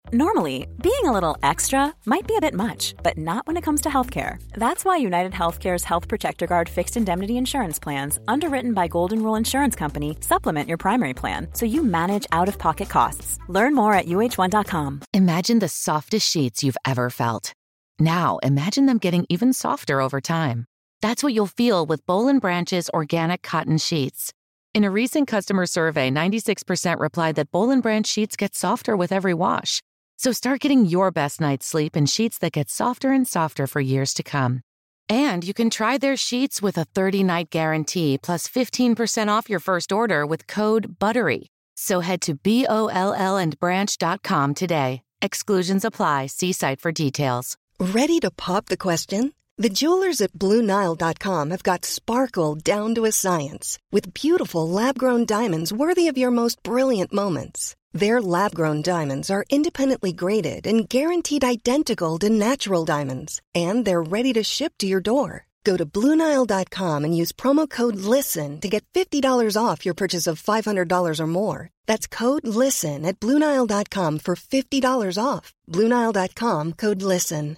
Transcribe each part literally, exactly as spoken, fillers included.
Normally, being a little extra might be a bit much, but not when it comes to healthcare. That's why United Healthcare's Health Protector Guard fixed indemnity insurance plans, underwritten by Golden Rule Insurance Company, supplement your primary plan so you manage out-of-pocket costs. Learn more at U H one dot com. Imagine the softest sheets you've ever felt. Now, imagine them getting even softer over time. That's what you'll feel with Boll and Branch's organic cotton sheets. In a recent customer survey, ninety-six percent replied that Boll and Branch sheets get softer with every wash. So start getting your best night's sleep in sheets that get softer and softer for years to come. And you can try their sheets with a thirty-night guarantee plus fifteen percent off your first order with code BUTTERY. So head to B O L L and branch dot com today. Exclusions apply. See site for details. Ready to pop the question? The jewelers at Blue Nile dot com have got sparkle down to a science with beautiful lab-grown diamonds worthy of your most brilliant moments. Their lab-grown diamonds are independently graded and guaranteed identical to natural diamonds, and they're ready to ship to your door. Go to Blue Nile dot com and use promo code LISTEN to get fifty dollars off your purchase of five hundred dollars or more. That's code LISTEN at Blue Nile dot com for fifty dollars off. Blue Nile dot com, code LISTEN.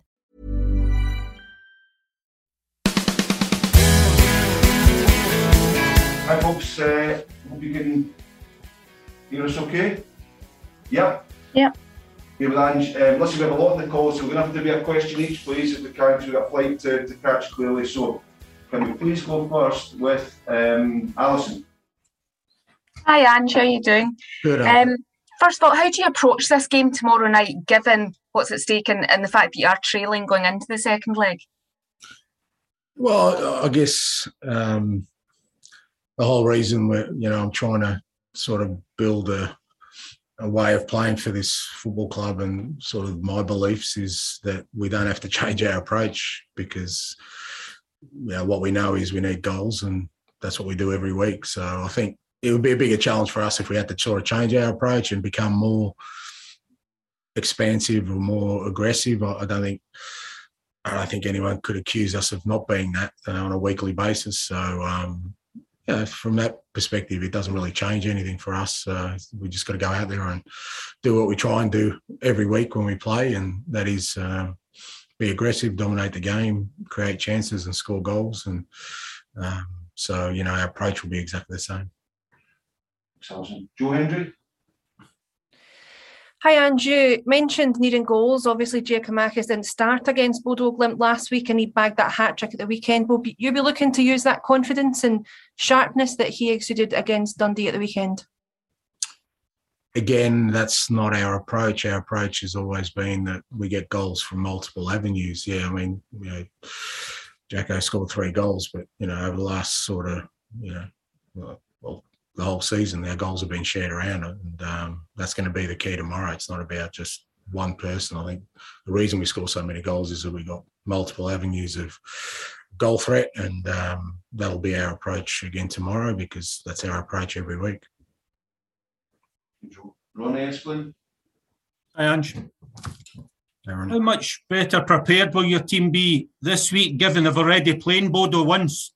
Hi folks, uh, hope you can hear us okay? Yep. Yep. Okay, well, Ange, um, listen, we have a lot of the calls, so we're going to have to do a question each, please, if we can, because we've got a flight to, to catch clearly. So, can we please go first with um, Alison? Hi, Ange. How are you doing? Good. Um, first of all, how do you approach this game tomorrow night, given what's at stake and, and the fact that you are trailing going into the second leg? Well, I guess um, the whole reason we're, you know, I'm trying to sort of build a a way of playing for this football club, and sort of my beliefs is that we don't have to change our approach, because you know, what we know is we need goals, and that's what we do every week. So I think it would be a bigger challenge for us if we had to sort of change our approach and become more expansive or more aggressive. I don't think I don't think anyone could accuse us of not being that uh, on a weekly basis. So um, yeah, from that perspective, it doesn't really change anything for us. Uh, we just got to go out there and do what we try and do every week when we play, and that is uh, be aggressive, dominate the game, create chances and score goals. And um, so, you know, our approach will be exactly the same. Awesome. Joe Hendry? Hi, Andrew. You mentioned needing goals. Obviously, Giakoumakis didn't start against Bodo Glimt last week, and he bagged that hat-trick at the weekend. Will you be looking to use that confidence and sharpness that he exuded against Dundee at the weekend? Again, that's not our approach. Our approach has always been that we get goals from multiple avenues. Yeah, I mean, you know, Jacko scored three goals, but, you know, over the last sort of, you know, well, well the whole season, our goals have been shared around it, and um, that's going to be the key tomorrow. It's not about just one person. I think the reason we score so many goals is that we got multiple avenues of goal threat, and um, that'll be our approach again tomorrow, because that's our approach every week. Ronnie Esplin? Hi, Ange. How much better prepared will your team be this week, given they've already played Bodo once?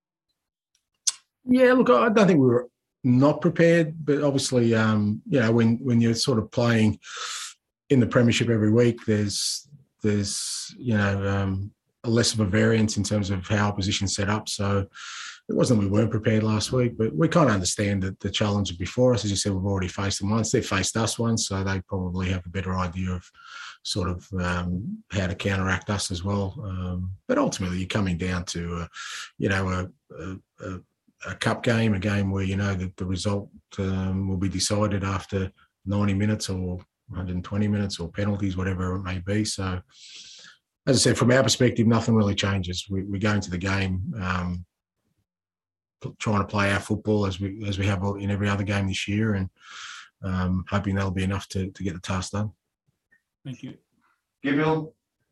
Yeah, look, I don't think we were not prepared, but obviously, um, you know, when when you're sort of playing in the Premiership every week, there's there's you know um, a less of a variance in terms of how opposition's set up. So it wasn't that we weren't prepared last week, but we kind of understand that the challenge before us. As you said, we've already faced them once. They've faced us once, so they probably have a better idea of sort of um, how to counteract us as well. Um, but ultimately, you're coming down to, uh, you know, a, a, a a cup game, a game where you know that the result um, will be decided after ninety minutes or one hundred twenty minutes or penalties, whatever it may be. So, as I said, from our perspective, nothing really changes. We, we go into the game um, trying to play our football as we as we have in every other game this year, and um, hoping that'll be enough to, to get the task done. Thank you. Gabriel?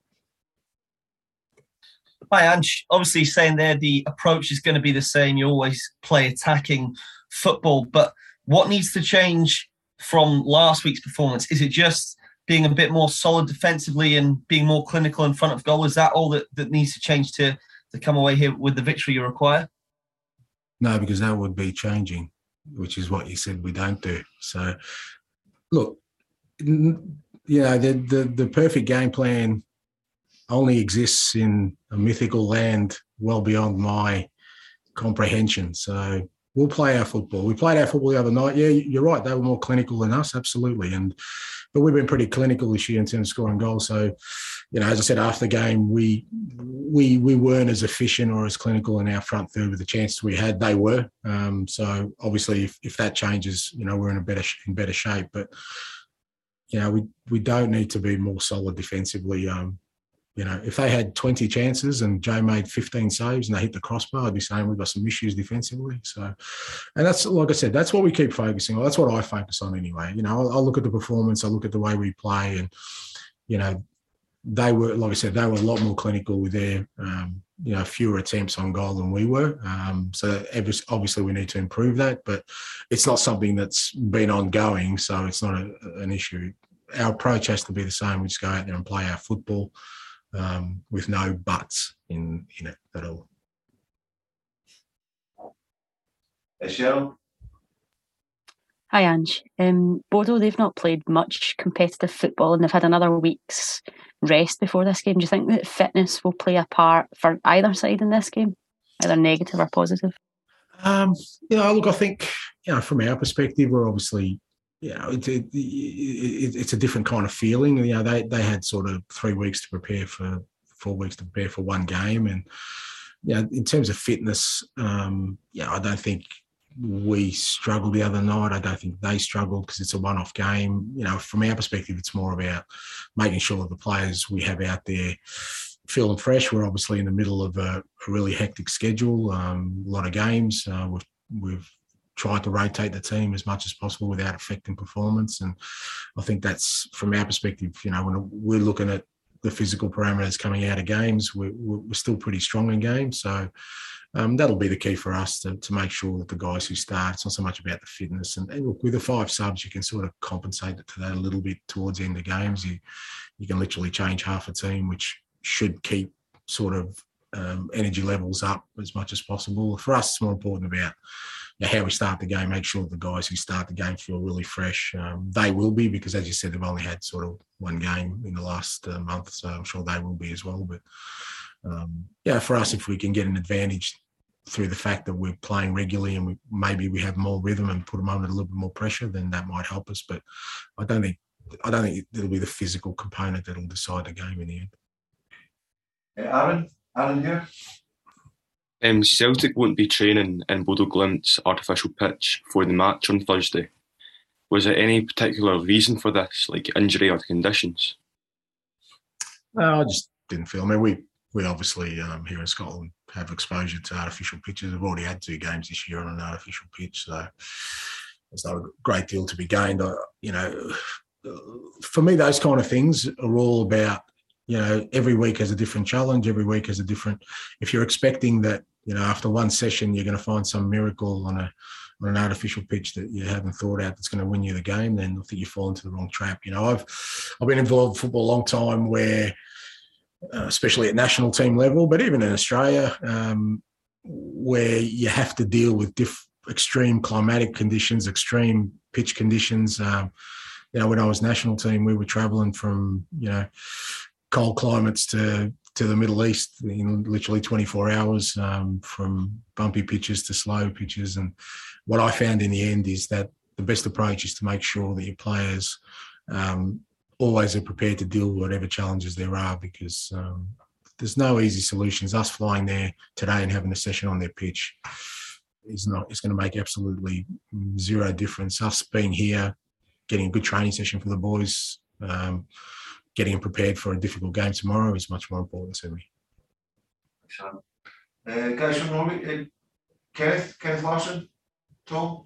Hi, Ange. Obviously, saying there the approach is going to be the same. You always play attacking football. But what needs to change from last week's performance? Is it just being a bit more solid defensively and being more clinical in front of goal? Is that all that, that needs to change to, to come away here with the victory you require? No, because that would be changing, which is what you said we don't do. So, look, you know, the, the the perfect game plan only exists in a mythical land well beyond my comprehension. So we'll play our football. We played our football the other night. Yeah, you're right. They were more clinical than us, absolutely. And but we've been pretty clinical this year in terms of scoring goals. So, you know, as I said after the game, we we we weren't as efficient or as clinical in our front third with the chances we had. They were. Um, so obviously, if, if that changes, you know, we're in a better in better shape. But you know, we we don't need to be more solid defensively. Um, You know, if they had twenty chances and Joe made fifteen saves and they hit the crossbar, I'd be saying we've got some issues defensively. So, and that's, like I said, that's what we keep focusing on. That's what I focus on anyway. You know, I'll, I'll look at the performance, I look at the way we play, and, you know, they were, like I said, they were a lot more clinical with their, um, you know, fewer attempts on goal than we were. Um, so obviously we need to improve that, but it's not something that's been ongoing, so it's not a, an issue. Our approach has to be the same. We just go out there and play our football. Um, with no buts in, in it at all. Hey, Cheryl? Hi, Ange. Um, Bodo, they've not played much competitive football and they've had another week's rest before this game. Do you think that fitness will play a part for either side in this game, either negative or positive? Um, you know, look, I think, you know, from our perspective, we're obviously, you know, it, it, it, it's a different kind of feeling. You know, they they had sort of three weeks to prepare for, four weeks to prepare for one game. And, you know, in terms of fitness, um, yeah, I don't think we struggled the other night. I don't think they struggled because it's a one-off game. You know, from our perspective, it's more about making sure that the players we have out there feeling fresh. We're obviously in the middle of a, a really hectic schedule, um, a lot of games. Uh, we've, we've tried to rotate the team as much as possible without affecting performance. And I think that's, from our perspective, you know, when we're looking at the physical parameters coming out of games, we're, we're still pretty strong in games. So um, that'll be the key for us to, to make sure that the guys who start, it's not so much about the fitness. And, and look, with the five subs, you can sort of compensate it to that a little bit towards the end of games. You, you can literally change half a team, which should keep sort of um, energy levels up as much as possible. For us, it's more important about you know, how we start the game, make sure the guys who start the game feel really fresh. Um, they will be, because as you said, they've only had sort of one game in the last uh, month, so I'm sure they will be as well. But um, yeah, for us, if we can get an advantage through the fact that we're playing regularly and we, maybe we have more rhythm and put them under a little bit more pressure, then that might help us. But I don't think I don't think it'll be the physical component that'll decide the game in the end. Aaron, Aaron here. Um, Celtic won't be training in Bodo Glimt's artificial pitch for the match on Thursday. Was there any particular reason for this, like injury or conditions? No, I just didn't feel. I mean, we we obviously um, here in Scotland have exposure to artificial pitches. We've already had two games this year on an artificial pitch, so there's not a great deal to be gained. I, you know, for me, those kind of things are all about, you know, every week has a different challenge. Every week has a different. If you're expecting that, you know, after one session you're going to find some miracle on a on an artificial pitch that you haven't thought out that's going to win you the game, then I think you fall into the wrong trap. You know, I've I've been involved in football a long time, where, uh, especially at national team level, but even in Australia, um, where you have to deal with diff, extreme climatic conditions, extreme pitch conditions. Um, you know, when I was national team, we were travelling from, you know, cold climates to to the Middle East in literally twenty-four hours, um, from bumpy pitches to slow pitches. And what I found in the end is that the best approach is to make sure that your players um, always are prepared to deal with whatever challenges there are, because um, there's no easy solutions. Us flying there today and having a session on their pitch is not, it's going to make absolutely zero difference. Us being here, getting a good training session for the boys, um, getting prepared for a difficult game tomorrow is much more important to me. Excellent. Uh, guys from Norway, uh, Kenneth, Kenneth Larson, Tom?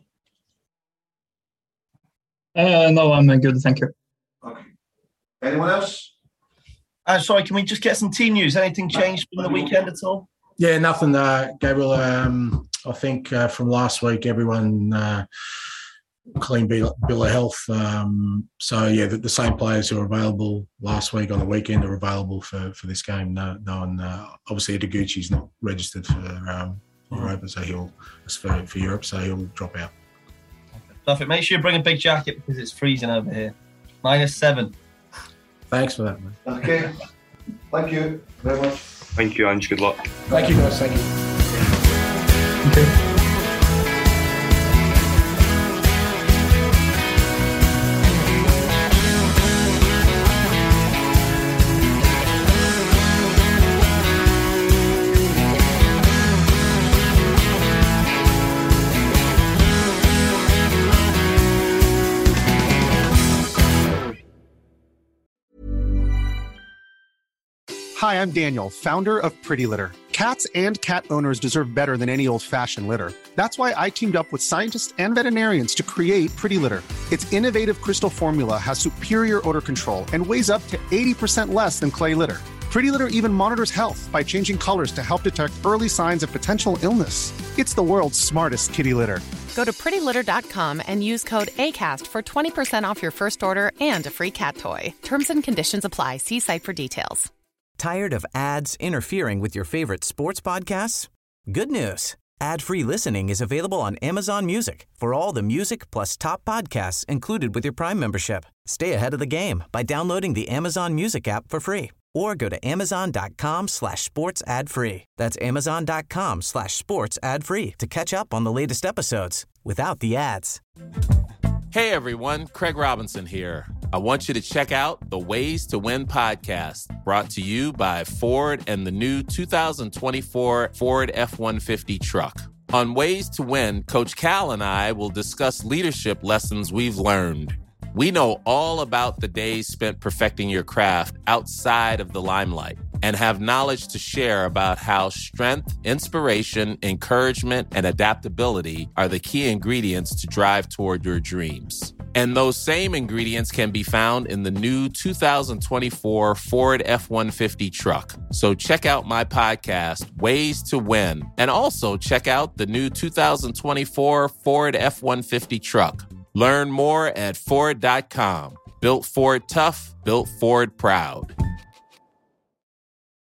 Uh, no, I'm good, thank you. Okay. Anyone else? Uh, sorry, can we just get some team news? Anything changed from the weekend at all? Yeah, nothing, uh, Gabriel. Um, I think uh, from last week, everyone... Uh, clean bill, bill of health. Um, so, yeah, the, the same players who were available last week on the weekend are available for, for this game. No, no one, uh, obviously, Ideguchi's not registered for um, Europa, so he'll for, for Europe, so he'll drop out. Perfect. Make sure you bring a big jacket because it's freezing over here. Minus seven. Thanks for that, man. Okay. Thank you very much. Thank you, Ange. Good luck. Thank you, guys. Thank you. Thank you. Hi, I'm Daniel, founder of Pretty Litter. Cats and cat owners deserve better than any old-fashioned litter. That's why I teamed up with scientists and veterinarians to create Pretty Litter. Its innovative crystal formula has superior odor control and weighs up to eighty percent less than clay litter. Pretty Litter even monitors health by changing colors to help detect early signs of potential illness. It's the world's smartest kitty litter. Go to pretty litter dot com and use code ACAST for twenty percent off your first order and a free cat toy. Terms and conditions apply. See site for details. Tired of ads interfering with your favorite sports podcasts? Good news. Ad-free listening is available on Amazon Music for all the music plus top podcasts included with your Prime membership. Stay ahead of the game by downloading the Amazon Music app for free or go to amazon.com slash sports ad free. That's amazon.com slash sports ad free to catch up on the latest episodes without the ads. Hey everyone, Craig Robinson here. I want you to check out the Ways to Win podcast, brought to you by Ford and the new two thousand twenty-four Ford F one fifty truck. On Ways to Win, Coach Cal and I will discuss leadership lessons we've learned. We know all about the days spent perfecting your craft outside of the limelight and have knowledge to share about how strength, inspiration, encouragement, and adaptability are the key ingredients to drive toward your dreams. And those same ingredients can be found in the new two thousand twenty-four Ford F one fifty truck. So check out my podcast, Ways to Win, and also check out the new two thousand twenty-four Ford F one fifty truck. Learn more at Ford dot com. Built Ford tough, built Ford proud.